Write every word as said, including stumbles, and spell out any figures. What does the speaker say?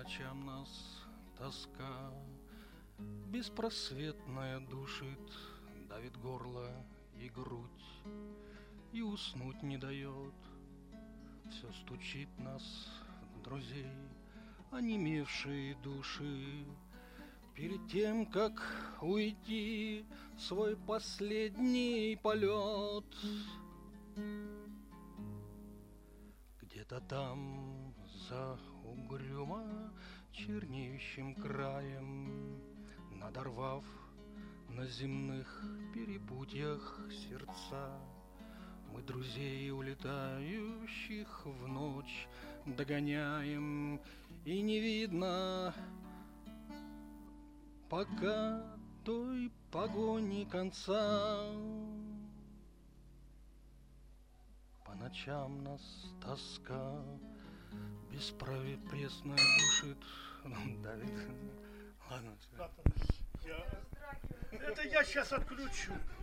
ночам нас тоска беспросветная душит, давит горло и грудь, и уснуть не дает. Все стучит нас, друзей, онемевшие души, перед тем, как уйти в свой последний полет. Где-то там, за угрюмо чернеющим краем, надорвав на земных перепутьях сердца, мы друзей, улетающих в ночь, догоняем, и не видно пока той погони конца. По ночам нас тоска беспросветная душит. Давид, ладно. Я... Это я сейчас отключу.